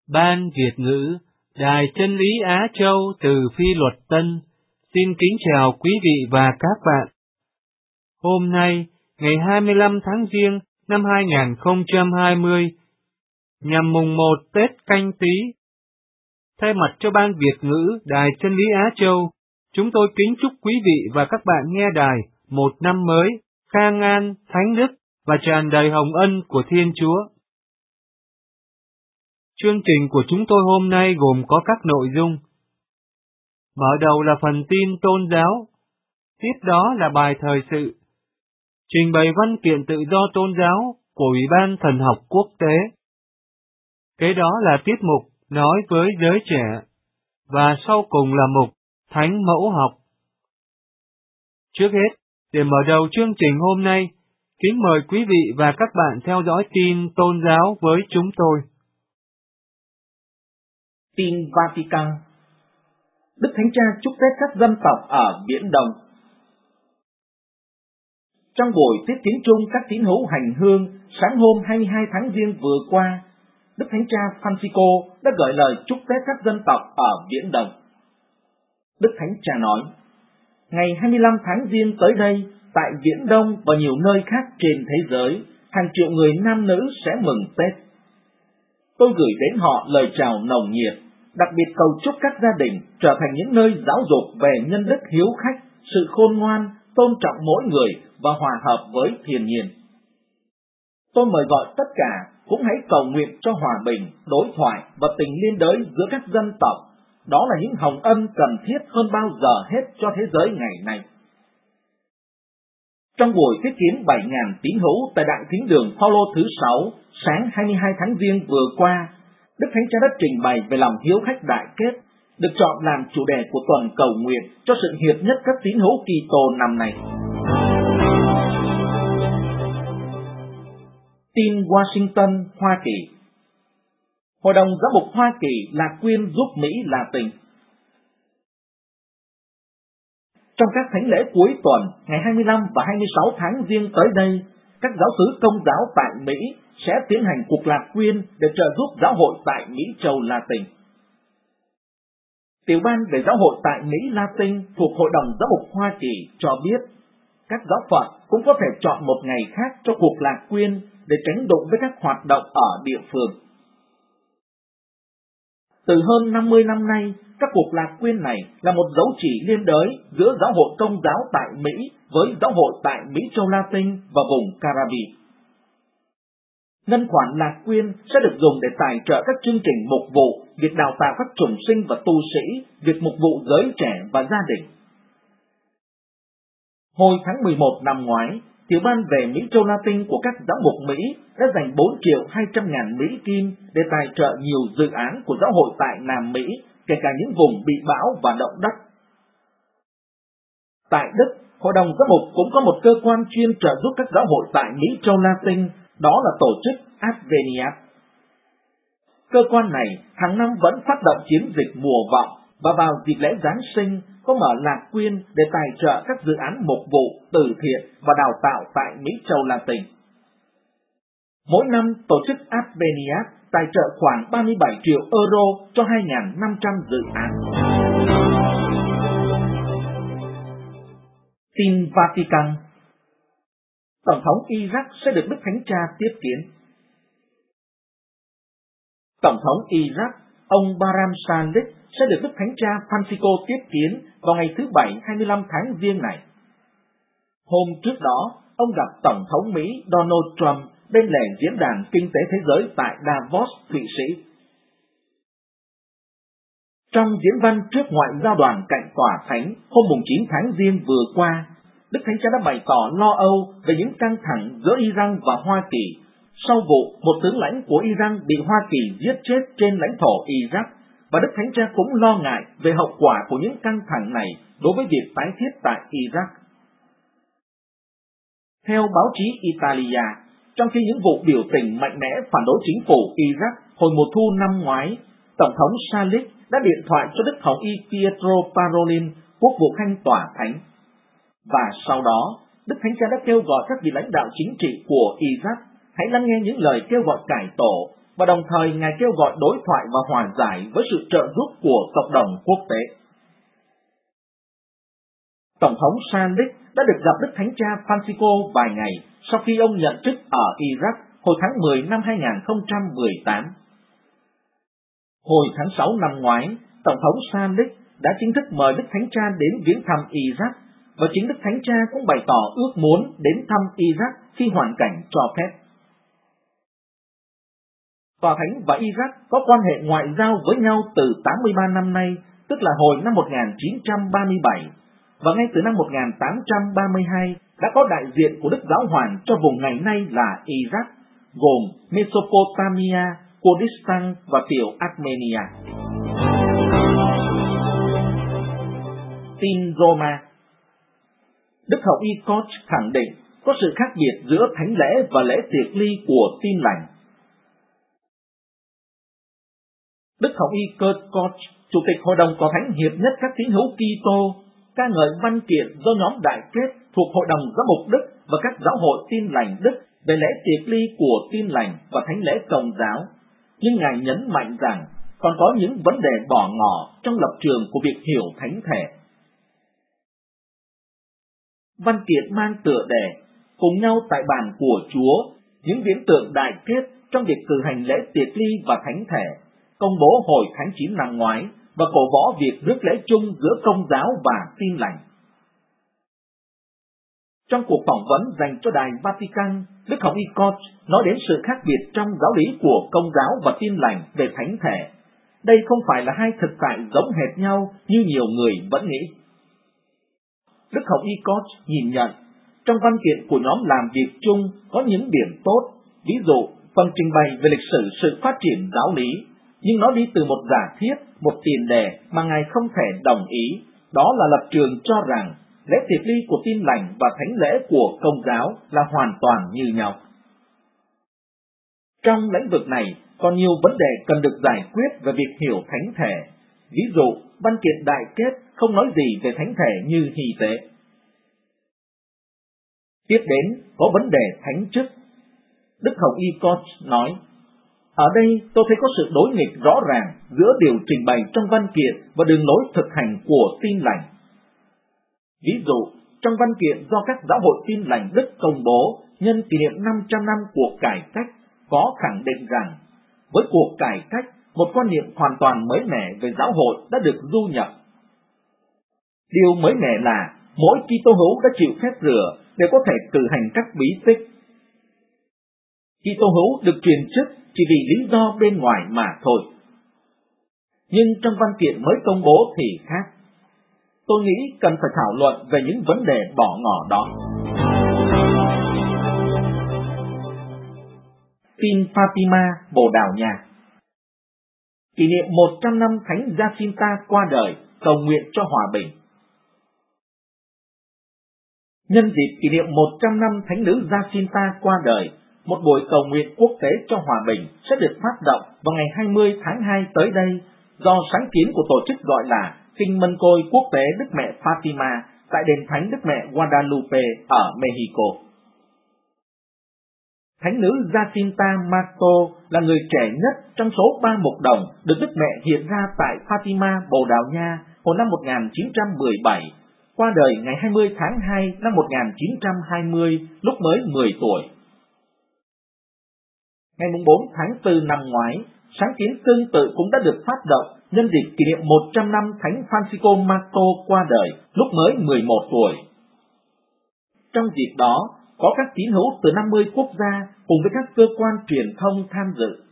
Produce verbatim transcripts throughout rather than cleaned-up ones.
Ban Việt ngữ, Đài Chân lý Á Châu từ Phi Luật Tân, xin kính chào quý vị và các bạn. Hôm nay, ngày hai mươi lăm tháng Giêng năm hai nghìn không trăm hai mươi, nhằm mùng một Tết Canh Tý, thay mặt cho Ban Việt ngữ Đài Chân lý Á Châu, chúng tôi kính chúc quý vị và các bạn nghe đài một năm mới, khang an, thánh đức và tràn đầy hồng ân của Thiên Chúa. Chương trình của chúng tôi hôm nay gồm có các nội dung. Mở đầu là phần tin tôn giáo, tiếp đó là bài thời sự, trình bày văn kiện tự do tôn giáo của Ủy ban Thần học Quốc tế. Kế đó là tiết mục nói với giới trẻ, và sau cùng là mục Thánh Mẫu học. Trước hết, để mở đầu chương trình hôm nay, kính mời quý vị và các bạn theo dõi tin tôn giáo với chúng tôi. Tin Vatican. Đức Thánh Cha chúc Tết các dân tộc ở Biển Đông. Trong buổi tiếp kiến chung các tín hữu hành hương sáng hôm hai mươi hai tháng Giêng vừa qua, Đức Thánh Cha Francisco đã gửi lời chúc Tết các dân tộc ở Biển Đông. Đức Thánh Cha nói, ngày hai mươi lăm tháng Giêng tới đây, tại Viễn Đông và nhiều nơi khác trên thế giới, hàng triệu người nam nữ sẽ mừng Tết. Tôi gửi đến họ lời chào nồng nhiệt, đặc biệt cầu chúc các gia đình trở thành những nơi giáo dục về nhân đức hiếu khách, sự khôn ngoan, tôn trọng mỗi người và hòa hợp với thiên nhiên. Tôi mời gọi tất cả cũng hãy cầu nguyện cho hòa bình, đối thoại và tình liên đới giữa các dân tộc. Đó là những hồng ân cần thiết hơn bao giờ hết cho thế giới ngày nay. Trong buổi tiếp kiến bảy nghìn tín hữu tại Đại Thính đường Phaolô thứ sáu sáng hai mươi hai tháng Giêng vừa qua, Đức Thánh Cha đã trình bày về lòng hiếu khách đại kết, được chọn làm chủ đề của tuần cầu nguyện cho sự hiệp nhất các tín hữu Kitô năm nay. Tin Washington, Hoa Kỳ. Hội đồng Giám mục Hoa Kỳ Lạc Quyên giúp Mỹ Latin. Trong các thánh lễ cuối tuần, ngày hai mươi lăm và hai mươi sáu tháng Giêng tới đây, các giáo xứ Công giáo tại Mỹ sẽ tiến hành cuộc lạc quyên để trợ giúp giáo hội tại Mỹ châu Latin. Tiểu ban về giáo hội tại Mỹ Latin thuộc Hội đồng Giám mục Hoa Kỳ cho biết, các giáo phận cũng có thể chọn một ngày khác cho cuộc lạc quyên để tránh đụng với các hoạt động ở địa phương. Từ hơn năm mươi năm nay, các cuộc lạc quyên này là một dấu chỉ liên đới giữa giáo hội Công giáo tại Mỹ với giáo hội tại Mỹ châu Latin và vùng Caribe. Ngân khoản lạc quyên sẽ được dùng để tài trợ các chương trình mục vụ, việc đào tạo các chủng sinh và tu sĩ, việc mục vụ giới trẻ và gia đình. Hồi tháng mười một năm ngoái, Tiểu ban về Mỹ châu Latin của các giáo mục Mỹ đã dành bốn triệu hai trăm ngàn Mỹ Kim để tài trợ nhiều dự án của giáo hội tại Nam Mỹ, kể cả những vùng bị bão và động đất. Tại Đức, Hội đồng Giám mục cũng có một cơ quan chuyên trợ giúp các giáo hội tại Mỹ châu Latin, đó là tổ chức Adveniat. Cơ quan này hàng năm vẫn phát động chiến dịch mùa vọng và vào dịp lễ Giáng sinh có mở lạc quyên để tài trợ các dự án mục vụ, từ thiện và đào tạo tại Mỹ châu Latin. Mỗi năm, tổ chức Adveniat tài trợ khoảng ba mươi bảy triệu euro cho hai nghìn năm trăm dự án. Tin Vatican. Tổng thống Iraq sẽ được Đức Thánh Cha tiếp kiến. Tổng thống Iraq, ông Barham Salih sẽ được Đức Thánh Cha Francisco tiếp kiến vào ngày thứ Bảy hai mươi lăm tháng Giêng này. Hôm trước đó, ông gặp Tổng thống Mỹ Donald Trump bên lề diễn đàn kinh tế thế giới tại Davos, Thụy Sĩ. Trong diễn văn trước ngoại giao đoàn cạnh tòa thánh hôm chín tháng Giêng vừa qua, Đức Thánh Cha đã bày tỏ lo âu về những căng thẳng giữa Iran và Hoa Kỳ sau vụ một tướng lãnh của Iran bị Hoa Kỳ giết chết trên lãnh thổ Iraq, và Đức Thánh Cha cũng lo ngại về hậu quả của những căng thẳng này đối với việc tái thiết tại Iraq. Theo báo chí Italia, trong khi những vụ biểu tình mạnh mẽ phản đối chính phủ Iraq hồi mùa thu năm ngoái, Tổng thống Salih đã điện thoại cho Đức Hồng Y Pietro Parolin, quốc vụ khanh tòa thánh. Và sau đó, Đức Thánh Cha đã kêu gọi các vị lãnh đạo chính trị của Iraq hãy lắng nghe những lời kêu gọi cải tổ và đồng thời Ngài kêu gọi đối thoại và hòa giải với sự trợ giúp của cộng đồng quốc tế. Tổng thống Salik đã được gặp Đức Thánh Cha Francisco vài ngày sau khi ông nhận chức ở Iraq hồi tháng mười năm hai nghìn không trăm mười tám. Hồi tháng sáu năm ngoái, Tổng thống Salik đã chính thức mời Đức Thánh Cha đến viếng thăm Iraq, và chính Đức Thánh Cha cũng bày tỏ ước muốn đến thăm Iraq khi hoàn cảnh cho phép. Tòa Thánh và Iraq có quan hệ ngoại giao với nhau từ tám mươi ba năm nay, tức là hồi năm một nghìn chín trăm ba mươi bảy, và ngay từ năm một nghìn tám trăm ba mươi hai đã có đại diện của Đức Giáo Hoàng cho vùng ngày nay là Iraq, gồm Mesopotamia, Kurdistan và tiểu Armenia. Tin Roma. Đức Hồng Y Koch khẳng định có sự khác biệt giữa thánh lễ và lễ tiệc ly của Tin lành. Đức Hồng Y Koch, Chủ tịch Hội đồng Có Thánh Hiệp nhất các tín hữu Kitô, ca ngợi văn kiện do nhóm đại kết thuộc Hội đồng Giám mục Đức và các giáo hội Tin lành Đức về lễ tiệc ly của Tin lành và thánh lễ Công giáo, nhưng Ngài nhấn mạnh rằng còn có những vấn đề bỏ ngỏ trong lập trường của việc hiểu thánh thể. Văn kiện mang tựa đề cùng nhau tại bàn của Chúa, những viễn tượng đại kết trong việc cử hành lễ tiệc ly và thánh thể, công bố hồi tháng chín năm ngoái và cổ võ việc rước lễ chung giữa Công giáo và Tin lành. Trong cuộc phỏng vấn dành cho Đài Vatican, Đức Hồng Y Koch nói đến sự khác biệt trong giáo lý của Công giáo và Tin lành về thánh thể. Đây không phải là hai thực tại giống hệt nhau như nhiều người vẫn nghĩ. Đức Hồng Y Koch nhìn nhận, trong văn kiện của nhóm làm việc chung có những điểm tốt, ví dụ phần trình bày về lịch sử sự phát triển giáo lý, nhưng nó đi từ một giả thiết, một tiền đề mà Ngài không thể đồng ý, đó là lập trường cho rằng lễ tiệc ly của Tin lành và thánh lễ của Công giáo là hoàn toàn như nhau. Trong lĩnh vực này, còn nhiều vấn đề cần được giải quyết về việc hiểu thánh thể. Ví dụ, văn kiện đại kết không nói gì về thánh thể như hy tế. Tiếp đến, có vấn đề thánh chức. Đức Hồng Y Koch nói, ở đây tôi thấy có sự đối nghịch rõ ràng giữa điều trình bày trong văn kiện và đường lối thực hành của Tin lành. Ví dụ, trong văn kiện do các giáo hội Tin lành Đức công bố nhân kỷ niệm năm trăm năm cuộc cải cách, có khẳng định rằng, với cuộc cải cách, một quan niệm hoàn toàn mới mẻ về giáo hội đã được du nhập. Điều mới mẻ là mỗi Kitô hữu đã chịu phép rửa để có thể cử hành các bí tích. Kitô hữu được truyền chức chỉ vì lý do bên ngoài mà thôi. Nhưng trong văn kiện mới công bố thì khác. Tôi nghĩ cần phải thảo luận về những vấn đề bỏ ngỏ đó. Tin Fatima, Bồ Đào Nha. Kỷ niệm một trăm năm Thánh Jacinta qua đời, cầu nguyện cho hòa bình. Nhân dịp kỷ niệm một trăm năm Thánh nữ Jacinta qua đời, một buổi cầu nguyện quốc tế cho hòa bình sẽ được phát động vào ngày hai mươi tháng hai tới đây do sáng kiến của tổ chức gọi là Kinh Mân Côi Quốc tế Đức Mẹ Fatima tại đền Thánh Đức Mẹ Guadalupe ở Mexico. Thánh nữ Jacinta Marto là người trẻ nhất trong số ba mục đồng được Đức Mẹ hiện ra tại Fatima, Bồ Đào Nha hồi năm một nghìn chín trăm mười bảy, qua đời ngày hai mươi tháng hai năm một nghìn chín trăm hai mươi lúc mới mười tuổi. Ngày bốn tháng tư năm ngoái, sáng kiến tương tự cũng đã được phát động nhân dịp kỷ niệm một trăm năm Thánh Francisco Marto qua đời lúc mới mười một tuổi. Trong dịp đó, có các tín hữu từ năm mươi quốc gia cùng với các cơ quan truyền thông tham dự.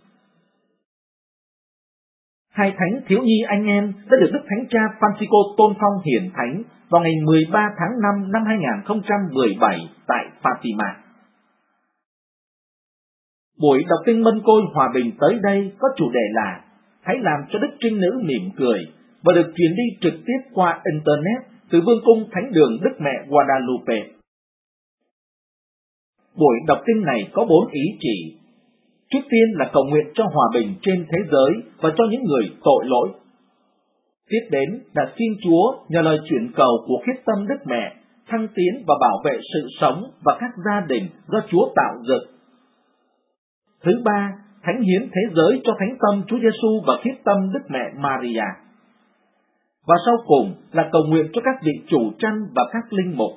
Hai thánh thiếu nhi anh em đã được Đức Thánh Cha Francisco tôn phong hiển thánh vào ngày mười ba tháng năm năm hai nghìn không trăm mười bảy tại Fatima. Buổi đọc kinh Mân Côi Hòa Bình tới đây có chủ đề là hãy làm cho Đức Trinh Nữ mỉm cười và được truyền đi trực tiếp qua Internet từ Vương cung Thánh đường Đức Mẹ Guadalupe. Buổi đọc kinh này có bốn ý chỉ. Trước tiên là cầu nguyện cho hòa bình trên thế giới và cho những người tội lỗi. Tiếp đến là xin Chúa nhờ lời chuyển cầu của khiết tâm Đức Mẹ thăng tiến và bảo vệ sự sống và các gia đình do Chúa tạo dựng. Thứ ba thánh hiến thế giới cho Thánh Tâm Chúa Giêsu và Khiết Tâm Đức Mẹ Maria. Và sau cùng là cầu nguyện cho các vị chủ trăn và các linh mục.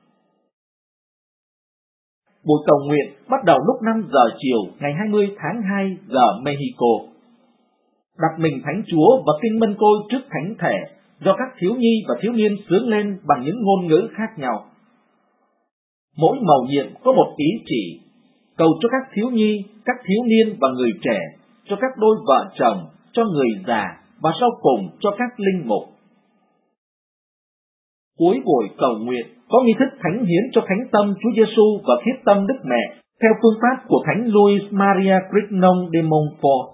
Buổi cầu nguyện bắt đầu lúc năm giờ chiều ngày hai mươi tháng hai giờ Mexico. Đặt mình Thánh Chúa và kinh mân côi trước thánh thể do các thiếu nhi và thiếu niên xướng lên bằng những ngôn ngữ khác nhau. Mỗi mầu nhiệm có một ý chỉ, cầu cho các thiếu nhi, các thiếu niên và người trẻ, cho các đôi vợ chồng, cho người già và sau cùng cho các linh mục. Cuối buổi cầu nguyện có nghi thức thánh hiến cho Thánh Tâm Chúa Giêsu và Khiết Tâm Đức Mẹ theo phương pháp của Thánh Louis Maria Grignon de Montfort.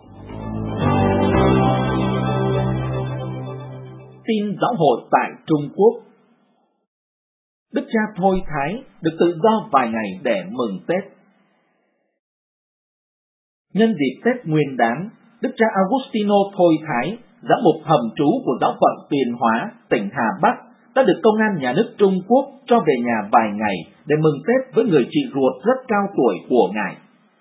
Tin giáo hội tại Trung Quốc. Đức cha Thôi Thái được tự do vài ngày để mừng Tết. Nhân dịp Tết Nguyên Đán, Đức cha Agustino Thôi Thái, giám mục hầm trú của giáo phận Tuyền Hóa, tỉnh Hà Bắc, đã được công an nhà nước Trung Quốc cho về nhà vài ngày để mừng Tết với người chị ruột rất cao tuổi của ngài.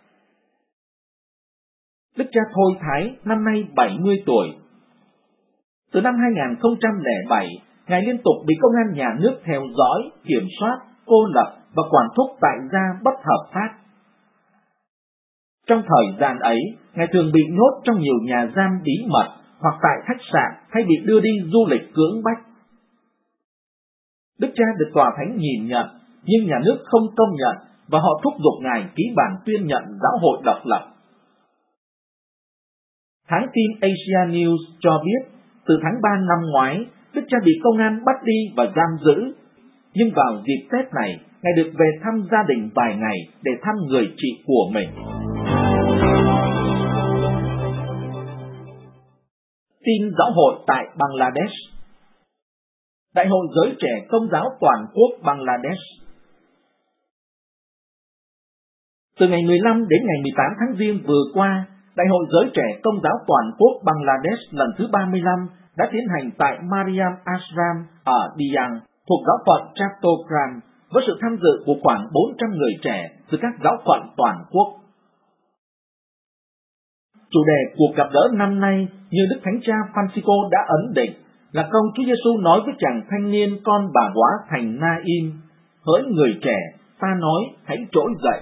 Đức cha Thôi Thái năm nay bảy mươi tuổi. Từ năm hai nghìn không trăm lẻ bảy, ngài liên tục bị công an nhà nước theo dõi, kiểm soát, cô lập và quản thúc tại gia bất hợp pháp. Trong thời gian ấy, ngài thường bị nhốt trong nhiều nhà giam bí mật hoặc tại khách sạn hay bị đưa đi du lịch cưỡng bách. Đức cha được tòa thánh nhìn nhận, nhưng nhà nước không công nhận và họ thúc giục ngài ký bản tuyên nhận giáo hội độc lập. Hãng tin Asia News cho biết, từ tháng ba năm ngoái, Đức cha bị công an bắt đi và giam giữ, nhưng vào dịp Tết này, ngài được về thăm gia đình vài ngày để thăm người chị của mình. Tin giáo hội tại Bangladesh. Đại hội Giới Trẻ Công giáo Toàn quốc Bangladesh. Từ ngày mười lăm đến ngày mười tám tháng Giêng vừa qua, Đại hội Giới Trẻ Công giáo Toàn quốc Bangladesh lần thứ ba mươi lăm đã tiến hành tại Mariam Ashram ở Diyang, thuộc giáo phận Chattogram, với sự tham dự của khoảng bốn trăm người trẻ từ các giáo phận toàn quốc. Chủ đề cuộc gặp gỡ năm nay, như Đức Thánh Cha Francisco đã ấn định, là câu Chúa Giêsu nói với chàng thanh niên con bà góa thành Na-in: hỡi người trẻ, ta nói hãy trỗi dậy.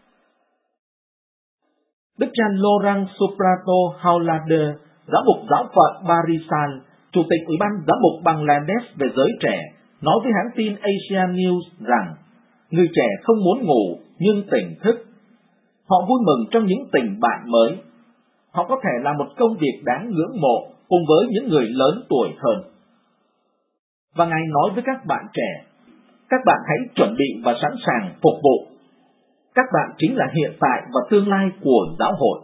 Đức cha Laurent Suprato Haulader, giám mục giáo phận Barisan, chủ tịch Ủy ban giám mục Bangladesh về giới trẻ, nói với hãng tin Asia News rằng người trẻ không muốn ngủ nhưng tỉnh thức. Họ vui mừng trong những tình bạn mới. Họ có thể làm một công việc đáng ngưỡng mộ cùng với những người lớn tuổi hơn. Và Ngài nói với các bạn trẻ, các bạn hãy chuẩn bị và sẵn sàng phục vụ. Các bạn chính là hiện tại và tương lai của giáo hội.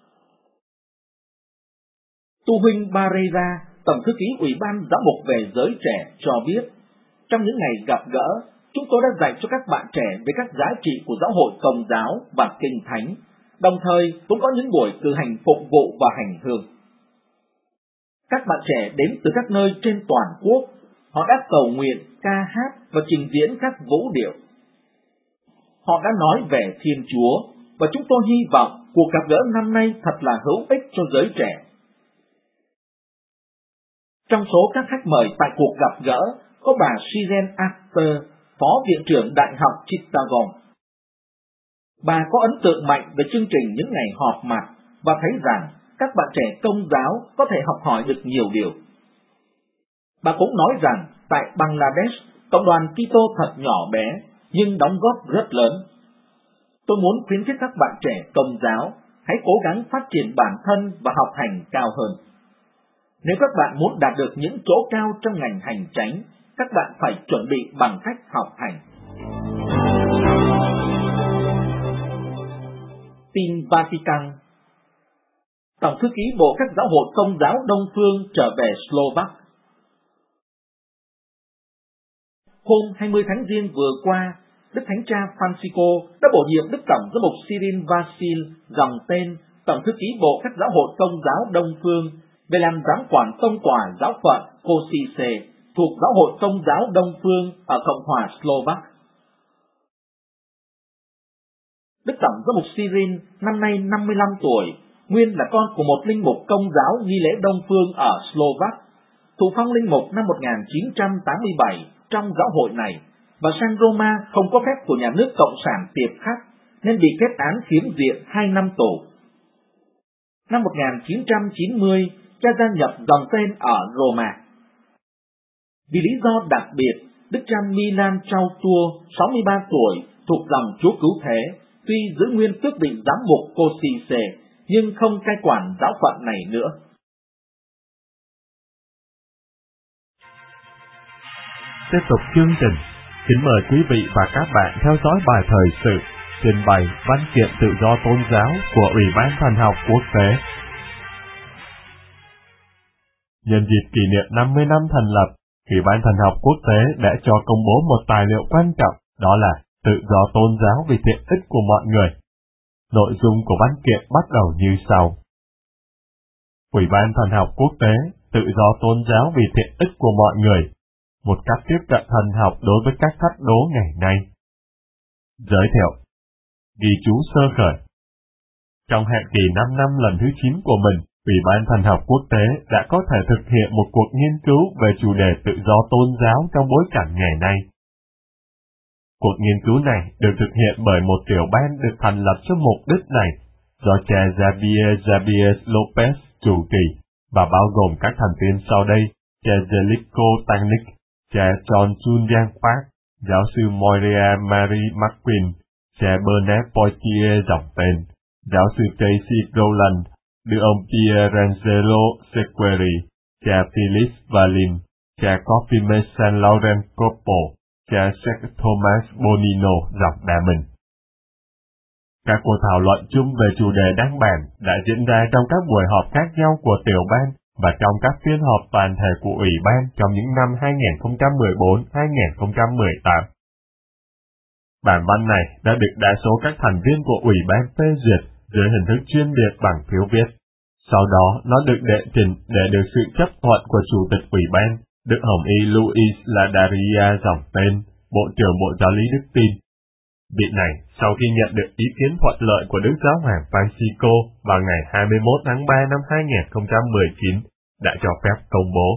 Tu huynh Barera, Tổng thư ký Ủy ban Giám mục về giới trẻ cho biết, trong những ngày gặp gỡ, chúng tôi đã dạy cho các bạn trẻ về các giá trị của giáo hội Công giáo và Kinh Thánh, đồng thời cũng có những buổi cử hành phục vụ và hành hương. Các bạn trẻ đến từ các nơi trên toàn quốc, họ đã cầu nguyện, ca hát và trình diễn các vũ điệu. Họ đã nói về Thiên Chúa, và chúng tôi hy vọng cuộc gặp gỡ năm nay thật là hữu ích cho giới trẻ. Trong số các khách mời tại cuộc gặp gỡ có bà Shiren Akhter, Phó Viện trưởng Đại học Chittagong. Bà có ấn tượng mạnh về chương trình những ngày họp mặt và thấy rằng các bạn trẻ Công giáo có thể học hỏi được nhiều điều. Bà cũng nói rằng tại Bangladesh, cộng đoàn Kitô thật nhỏ bé nhưng đóng góp rất lớn. Tôi muốn khuyến khích các bạn trẻ Công giáo hãy cố gắng phát triển bản thân và học hành cao hơn. Nếu các bạn muốn đạt được những chỗ cao trong ngành hành chánh, các bạn phải chuẩn bị bằng cách học hành. Tin Vatican. Tổng thư ký Bộ các giáo hội Công giáo Đông Phương trở về Slovak. Hôm hai mươi tháng Giêng vừa qua, Đức Thánh Cha Francisco đã bổ nhiệm Đức Tổng giám mục Cyril Vasil dòng tên Tổng thư ký Bộ các giáo hội Công giáo Đông Phương về làm giám quản tông tòa giáo phận Košice thuộc giáo hội Công giáo Đông Phương ở Cộng hòa Slovak. Đức Tổng giám mục Cyril năm nay năm mươi lăm tuổi, nguyên là con của một linh mục Công giáo nghi lễ Đông phương ở Slovak, thụ phong linh mục năm một nghìn chín trăm tám mươi bảy trong giáo hội này, và sang Roma không có phép của nhà nước Cộng sản tiệp khắc nên bị kết án khiếm diện hai năm tù. Năm một nghìn chín trăm chín mươi, cha gia nhập dòng tên ở Roma. Vì lý do đặc biệt, Đức cha Milan Chautur, sáu mươi ba tuổi, thuộc dòng Chúa Cứu Thế, tuy giữ nguyên tước vị giám mục Kosice, nhưng không cai quản giáo phận này nữa. Tiếp tục chương trình, kính mời quý vị và các bạn theo dõi bài thời sự trình bày văn kiện tự do tôn giáo của Ủy ban Thần học Quốc tế. Nhân dịp kỷ niệm năm mươi năm thành lập, Ủy ban Thần học Quốc tế đã cho công bố một tài liệu quan trọng, đó là tự do tôn giáo vì tiện ích của mọi người. Nội dung của văn kiện bắt đầu như sau. Ủy ban Thần học Quốc tế, tự do tôn giáo vì tiện ích của mọi người, một cách tiếp cận thần học đối với các thách đố ngày nay. Giới thiệu. Ghi chú sơ khởi. Trong hạn kỳ năm năm lần thứ chín của mình, Ủy ban Thần học Quốc tế đã có thể thực hiện một cuộc nghiên cứu về chủ đề tự do tôn giáo trong bối cảnh ngày nay. Cuộc nghiên cứu này được thực hiện bởi một tiểu ban được thành lập cho mục đích này, do cha Javier Javier Lopez chủ trì, và bao gồm các thành viên sau đây: cha Zeliko Tanik, cha John Julian Park, giáo sư Moira Marie McQueen, cha Bernard Poitier dòng tên, giáo sư Tracy Rowland, đưa ông Pierangelo Sequeri, cha Phyllis Valin, cha Cosime San Laurent Corpo, cha Jacques Thomas Bonino dòng đà mình. Các cuộc thảo luận chung về chủ đề đáng bàn đã diễn ra trong các buổi họp khác nhau của tiểu ban và trong các phiên họp toàn thể của Ủy ban trong những năm hai nghìn không trăm mười bốn đến hai nghìn không trăm mười tám. Bản văn này đã được đa số các thành viên của Ủy ban phê duyệt dưới hình thức chuyên biệt bằng phiếu viết. Sau đó, nó được đệ trình để được sự chấp thuận của Chủ tịch Ủy ban, Đức Hồng Y Luis Ladaria dòng tên, Bộ trưởng Bộ Giáo lý Đức Tin. Vị này, sau khi nhận được ý kiến thuận lợi của Đức Giáo hoàng Francisco vào ngày hai mươi mốt tháng ba năm hai nghìn không trăm mười chín, đã cho phép công bố.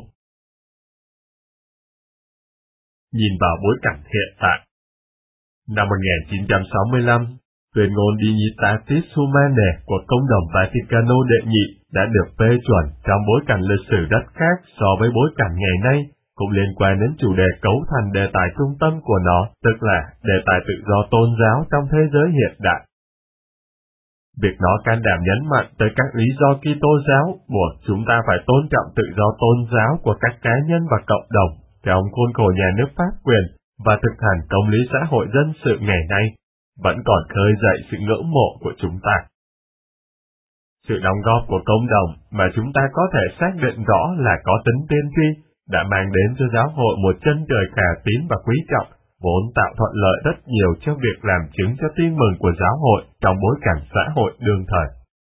Nhìn vào bối cảnh hiện tại. Năm một nghìn chín trăm sáu mươi lăm, tuyên ngôn Dignitatis Humanae của Công đồng Vaticano đệ nhị đã được phê chuẩn trong bối cảnh lịch sử rất khác so với bối cảnh ngày nay, cũng liên quan đến chủ đề cấu thành đề tài trung tâm của nó, tức là đề tài tự do tôn giáo trong thế giới hiện đại. Việc nó can đảm nhấn mạnh tới các lý do Kitô giáo buộc chúng ta phải tôn trọng tự do tôn giáo của các cá nhân và cộng đồng trong khuôn khổ nhà nước pháp quyền và thực hành công lý xã hội dân sự ngày nay, vẫn còn khơi dậy sự ngưỡng mộ của chúng ta. Sự đóng góp của công đồng mà chúng ta có thể xác định rõ là có tính tiên tri đã mang đến cho giáo hội một chân trời khả tín và quý trọng, vốn tạo thuận lợi rất nhiều cho việc làm chứng cho tin mừng của giáo hội trong bối cảnh xã hội đương thời.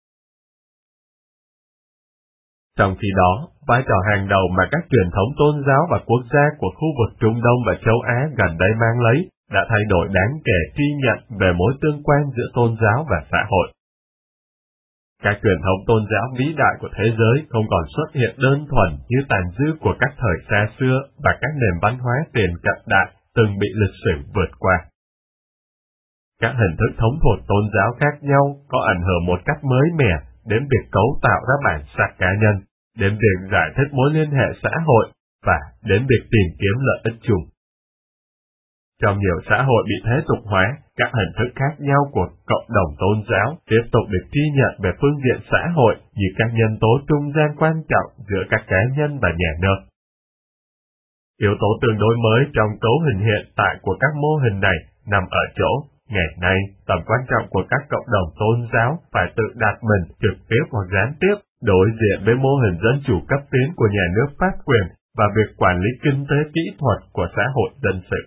Trong khi đó, vai trò hàng đầu mà các truyền thống tôn giáo và quốc gia của khu vực Trung Đông và châu Á gần đây mang lấy đã thay đổi đáng kể tri nhận về mối tương quan giữa tôn giáo và xã hội. Các truyền thống tôn giáo vĩ đại của thế giới không còn xuất hiện đơn thuần như tàn dư của các thời xa xưa và các nền văn hóa tiền cận đại từng bị lịch sử vượt qua. Các hình thức thống thuộc tôn giáo khác nhau có ảnh hưởng một cách mới mẻ đến việc cấu tạo ra bản sắc cá nhân, đến việc giải thích mối liên hệ xã hội và đến việc tìm kiếm lợi ích chung. Trong nhiều xã hội bị thế tục hóa, các hình thức khác nhau của cộng đồng tôn giáo tiếp tục được ghi nhận về phương diện xã hội như các nhân tố trung gian quan trọng giữa các cá nhân và nhà nước. Yếu tố tương đối mới trong cấu hình hiện tại của các mô hình này nằm ở chỗ, ngày nay, tầm quan trọng của các cộng đồng tôn giáo phải tự đặt mình trực tiếp hoặc gián tiếp đối diện với mô hình dân chủ cấp tiến của nhà nước pháp quyền và việc quản lý kinh tế kỹ thuật của xã hội dân sự.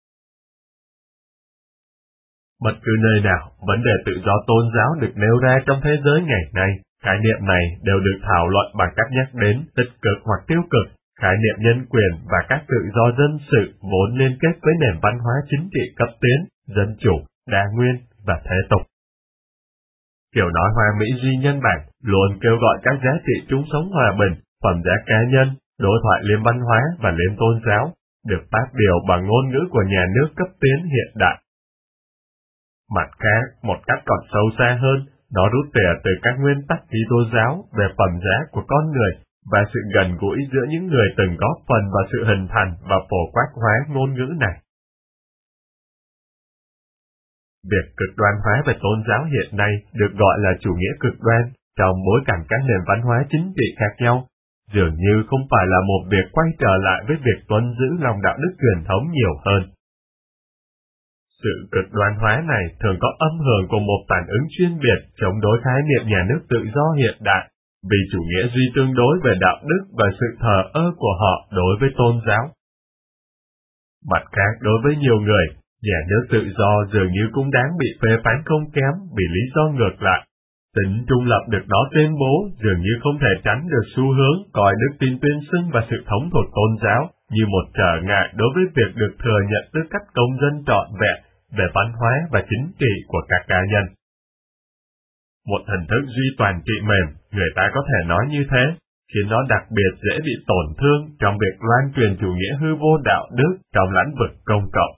Bất cứ nơi nào, vấn đề tự do tôn giáo được nêu ra trong thế giới ngày nay, khái niệm này đều được thảo luận bằng cách nhắc đến tích cực hoặc tiêu cực, khái niệm nhân quyền và các tự do dân sự vốn liên kết với nền văn hóa chính trị cấp tiến, dân chủ, đa nguyên và thế tục. Kiểu nói hoa mỹ duy nhân bản luôn kêu gọi các giá trị chung sống hòa bình, phẩm giá cá nhân, đối thoại liên văn hóa và liên tôn giáo, được phát biểu bằng ngôn ngữ của nhà nước cấp tiến hiện đại. Mặt khác, một cách còn sâu xa hơn, nó rút tỉa từ các nguyên tắc Kitô giáo về phẩm giá của con người và sự gần gũi giữa những người từng góp phần vào sự hình thành và phổ quát hóa ngôn ngữ này. Việc cực đoan hóa về tôn giáo hiện nay được gọi là chủ nghĩa cực đoan trong bối cảnh các nền văn hóa chính trị khác nhau, dường như không phải là một việc quay trở lại với việc tuân giữ lòng đạo đức truyền thống nhiều hơn. Sự cực đoan hóa này thường có âm hưởng của một phản ứng chuyên biệt chống đối khái niệm nhà nước tự do hiện đại, vì chủ nghĩa duy tương đối về đạo đức và sự thờ ơ của họ đối với tôn giáo. Mặt khác, đối với nhiều người, nhà nước tự do dường như cũng đáng bị phê phán không kém vì lý do ngược lại. Tính trung lập được nó tuyên bố dường như không thể tránh được xu hướng coi đức tin tuyên xưng và sự thống thuộc tôn giáo như một trở ngại đối với việc được thừa nhận tư cách công dân trọn vẹn về văn hóa và chính trị của các cá nhân. Một hình thức duy toàn trị mềm, người ta có thể nói như thế, khiến nó đặc biệt dễ bị tổn thương trong việc loan truyền chủ nghĩa hư vô đạo đức trong lĩnh vực công cộng.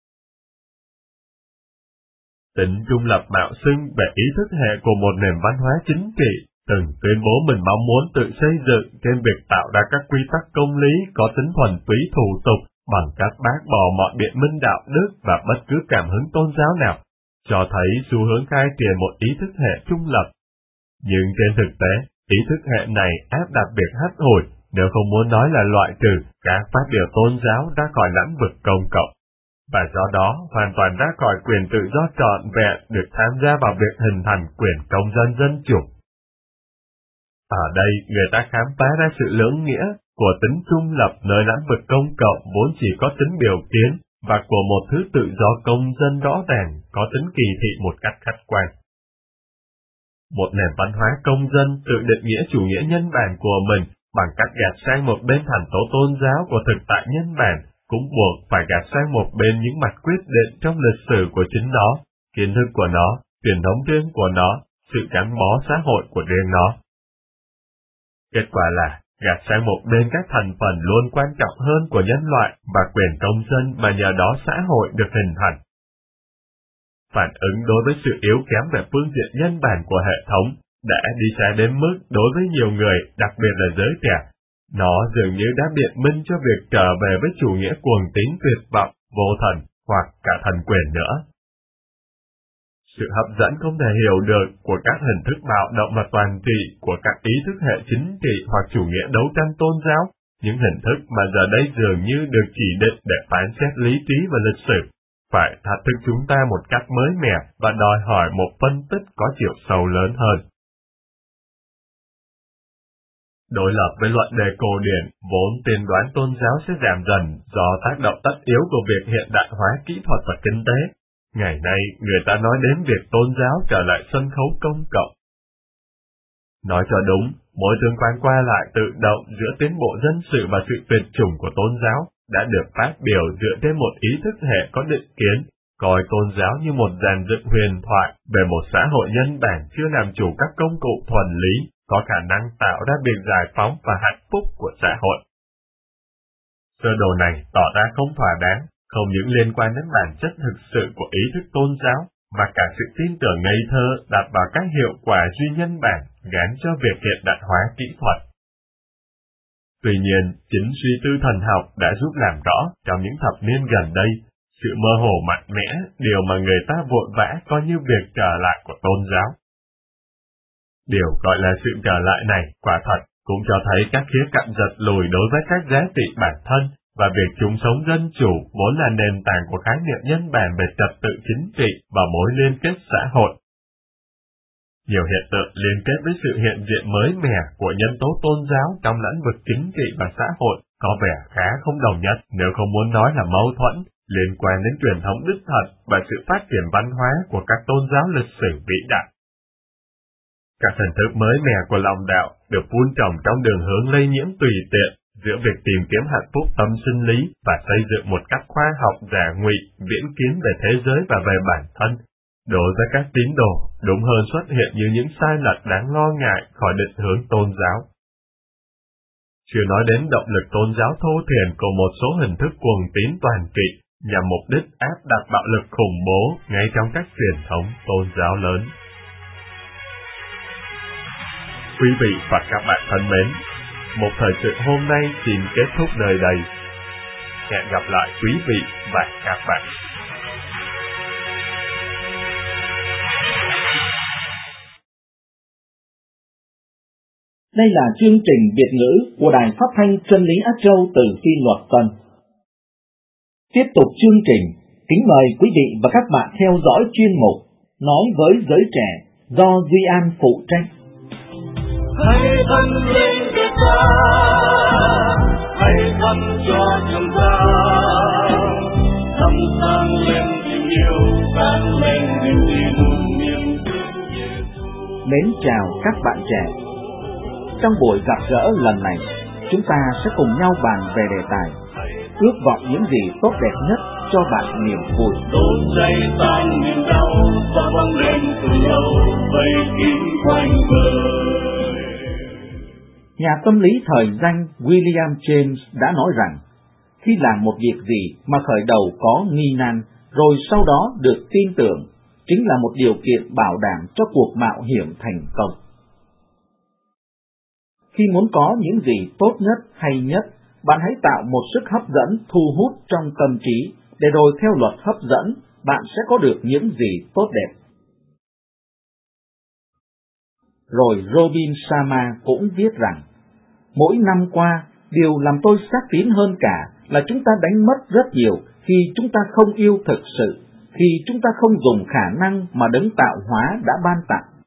Tính trung lập mạo xưng về ý thức hệ của một nền văn hóa chính trị, từng tuyên bố mình mong muốn tự xây dựng trên việc tạo ra các quy tắc công lý có tính thuần túy thủ tục bằng cách bác bỏ mọi biện minh đạo đức và bất cứ cảm hứng tôn giáo nào, cho thấy xu hướng khai triển một ý thức hệ trung lập. Nhưng trên thực tế, ý thức hệ này áp đặt việc hắt hủi, nếu không muốn nói là loại trừ các phát biểu tôn giáo ra khỏi lĩnh vực công cộng, và do đó hoàn toàn ra khỏi quyền tự do trọn vẹn được tham gia vào việc hình thành quyền công dân dân chủ. Ở đây, người ta khám phá ra sự lưỡng nghĩa của tính trung lập nơi lĩnh vực công cộng vốn chỉ có tính biểu tiến và của một thứ tự do công dân rõ ràng có tính kỳ thị một cách khách quan. Một nền văn hóa công dân tự định nghĩa chủ nghĩa nhân bản của mình bằng cách gạt sang một bên thành tố tôn giáo của thực tại nhân bản, cũng buộc phải gạt sang một bên những mặt quyết định trong lịch sử của chính nó, kiến thức của nó, truyền thống riêng của nó, sự gắn bó xã hội của riêng nó. Kết quả là gạt sang một bên các thành phần luôn quan trọng hơn của nhân loại và quyền công dân mà nhờ đó xã hội được hình thành. Phản ứng đối với sự yếu kém về phương diện nhân bản của hệ thống đã đi xa đến mức đối với nhiều người, đặc biệt là giới trẻ, nó dường như đã biện minh cho việc trở về với chủ nghĩa cuồng tín tuyệt vọng, vô thần hoặc cả thần quyền nữa. Sự hấp dẫn không thể hiểu được của các hình thức bạo động và toàn trị của các ý thức hệ chính trị hoặc chủ nghĩa đấu tranh tôn giáo, những hình thức mà giờ đây dường như được chỉ định để phán xét lý trí và lịch sử, phải thách thức chúng ta một cách mới mẻ và đòi hỏi một phân tích có chiều sâu lớn hơn. Đối lập với luận đề cổ điển, vốn tiên đoán tôn giáo sẽ giảm dần do tác động tất yếu của việc hiện đại hóa kỹ thuật và kinh tế. Ngày nay, người ta nói đến việc tôn giáo trở lại sân khấu công cộng. Nói cho đúng, mối tương quan qua lại tự động giữa tiến bộ dân sự và sự tuyệt chủng của tôn giáo đã được phát biểu dựa trên một ý thức hệ có định kiến, coi tôn giáo như một dàn dựng huyền thoại về một xã hội nhân bản chưa làm chủ các công cụ thuần lý, có khả năng tạo ra việc giải phóng và hạnh phúc của xã hội. Sơ đồ này tỏ ra không thỏa đáng, không những liên quan đến bản chất thực sự của ý thức tôn giáo, mà cả sự tin tưởng ngây thơ đặt vào các hiệu quả duy nhân bản gắn cho việc hiện đại hóa kỹ thuật. Tuy nhiên, chính suy tư thần học đã giúp làm rõ trong những thập niên gần đây, sự mơ hồ mạnh mẽ, điều mà người ta vội vã coi như việc trở lại của tôn giáo. Điều gọi là sự trở lại này, quả thật, cũng cho thấy các khía cạnh giật lùi đối với các giá trị bản thân, và việc chung sống dân chủ vốn là nền tảng của khái niệm nhân bản về trật tự chính trị và mối liên kết xã hội. Nhiều hiện tượng liên kết với sự hiện diện mới mẻ của nhân tố tôn giáo trong lĩnh vực chính trị và xã hội có vẻ khá không đồng nhất, nếu không muốn nói là mâu thuẫn, liên quan đến truyền thống đích thật và sự phát triển văn hóa của các tôn giáo lịch sử vĩ đại. Các hình thức mới mẻ của lòng đạo được vun trồng trong đường hướng lây nhiễm tùy tiện giữa việc tìm kiếm hạnh phúc tâm sinh lý và xây dựng một cách khoa học giả ngụy viễn kiến về thế giới và về bản thân, Đối với các tín đồ, đúng hơn xuất hiện như những sai lệch đáng lo ngại khỏi định hướng tôn giáo. Chưa nói đến động lực tôn giáo thô thiển của một số hình thức cuồng tín toàn trị nhằm mục đích áp đặt bạo lực khủng bố ngay trong các truyền thống tôn giáo lớn. Quý vị và các bạn thân mến, một thời sự hôm nay xin kết thúc nơi đây. Hẹn gặp lại quý vị và các bạn. Đây là chương trình Việt ngữ của Đài Phát thanh Chân lý Á Châu từ Phi Luật Tân. Tiếp tục chương trình, kính mời quý vị và các bạn theo dõi chuyên mục Nói với giới trẻ do Duy An phụ trách. Hãy thân lên Việt ta, hãy thân cho chúng ta, thắp sáng lên tình yêu, sáng lên niềm tin, niềm thương Giêsu. Mến chào các bạn trẻ. Trong buổi gặp gỡ lần này, chúng ta sẽ cùng nhau bàn về đề tài ước vọng những gì tốt đẹp nhất cho bạn niềm vui. Đốt cháy tan niềm đau và vang lên từ lâu vây kín quanh người. Nhà tâm lý thời danh William James đã nói rằng, khi làm một việc gì mà khởi đầu có nghi nan, rồi sau đó được tin tưởng, chính là một điều kiện bảo đảm cho cuộc mạo hiểm thành công. Khi muốn có những gì tốt nhất hay nhất, bạn hãy tạo một sức hấp dẫn thu hút trong tâm trí, để rồi theo luật hấp dẫn, bạn sẽ có được những gì tốt đẹp. Rồi Robin Sharma cũng viết rằng, mỗi năm qua, điều làm tôi xác tín hơn cả là chúng ta đánh mất rất nhiều khi chúng ta không yêu thực sự, khi chúng ta không dùng khả năng mà đấng tạo hóa đã ban tặng.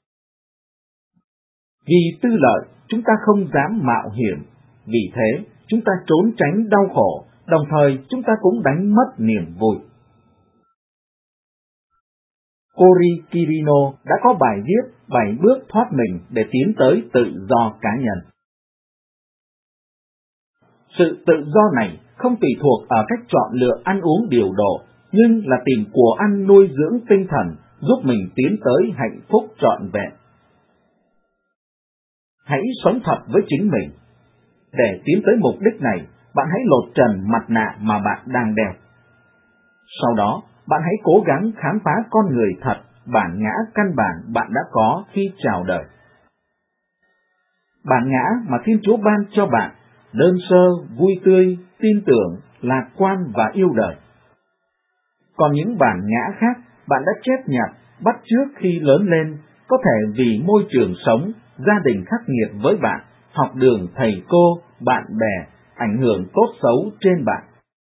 Vì tư lợi, chúng ta không dám mạo hiểm, vì thế chúng ta trốn tránh đau khổ, đồng thời chúng ta cũng đánh mất niềm vui. Cory Kirino đã có bài viết bảy bước thoát mình để tiến tới tự do cá nhân. Sự tự do này không tùy thuộc ở cách chọn lựa ăn uống điều độ, nhưng là tìm của ăn nuôi dưỡng tinh thần, giúp mình tiến tới hạnh phúc trọn vẹn. Hãy sống thật với chính mình. Để tiến tới mục đích này, bạn hãy lột trần mặt nạ mà bạn đang đeo. Sau đó, bạn hãy cố gắng khám phá con người thật, bản ngã căn bản bạn đã có khi chào đời. Bản ngã mà Thiên Chúa ban cho bạn, đơn sơ, vui tươi, tin tưởng, lạc quan và yêu đời. Còn những bản ngã khác, bạn đã chép nhặt, bắt chước khi lớn lên, có thể vì môi trường sống, gia đình khắc nghiệt với bạn, học đường, thầy cô, bạn bè, ảnh hưởng tốt xấu trên bạn.